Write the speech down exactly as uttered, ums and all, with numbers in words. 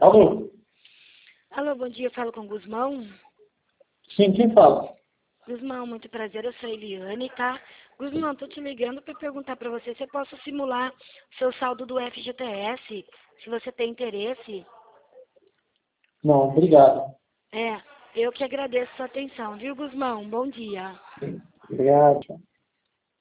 Alô? Alô, bom dia, eu falo com o Guzmão. Sim, quem fala? Guzmão, muito prazer, eu sou a Eliane, tá? Guzmão, tô te ligando para perguntar para você se eu posso simular seu saldo do F G T S, se você tem interesse. Não, obrigado. É, eu que agradeço a sua atenção, viu, Guzmão? Bom dia. Obrigado.